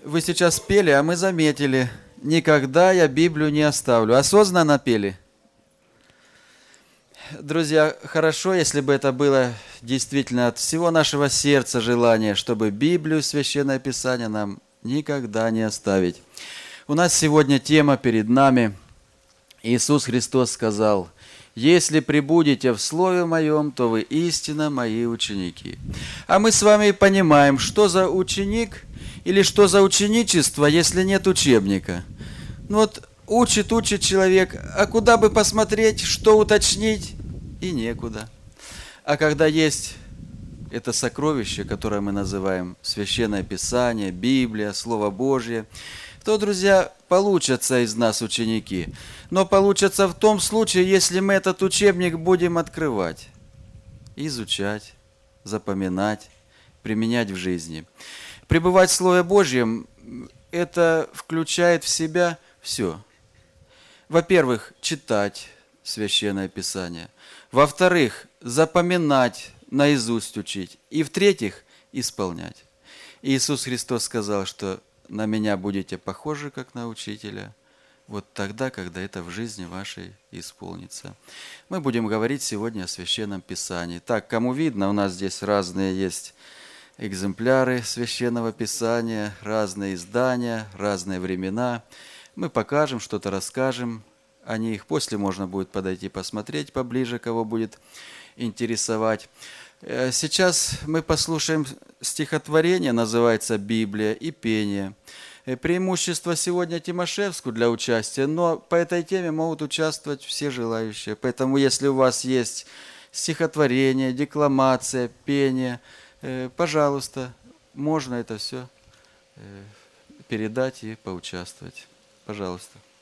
Вы сейчас пели, а мы заметили, никогда я Библию не оставлю. Осознанно пели? Друзья, хорошо, если бы это было действительно от всего нашего сердца желание, чтобы Библию, Священное Писание нам никогда не оставить. У нас сегодня тема перед нами. Иисус Христос сказал: «Если пребудете в Слове Моем, то вы истинно Мои ученики». А мы с вами понимаем, что за ученик или что за ученичество, если нет учебника. Ну вот учит человек, а куда бы посмотреть, что уточнить, и некуда. А когда есть это сокровище, которое мы называем Священное Писание, Библия, Слово Божье, то, друзья, получатся из нас ученики. Но получатся в том случае, если мы этот учебник будем открывать, изучать, запоминать, применять в жизни. Пребывать в Слове Божьем – это включает в себя все. Во-первых, читать Священное Писание. Во-вторых, запоминать, наизусть учить. И в-третьих, исполнять. Иисус Христос сказал, что на Меня будете похожи, как на Учителя, вот тогда, когда это в жизни вашей исполнится. Мы будем говорить сегодня о Священном Писании. Так, кому видно, у нас здесь разные есть экземпляры Священного Писания, разные издания, разные времена. Мы покажем, что-то расскажем о них. После можно будет подойти посмотреть поближе, кого будет интересовать. Сейчас мы послушаем стихотворение, называется «Библия и пение». Преимущество сегодня Тимошевску для участия, но по этой теме могут участвовать все желающие. Поэтому, если у вас есть стихотворение, декламация, пение, пожалуйста, можно это все передать и поучаствовать. Пожалуйста.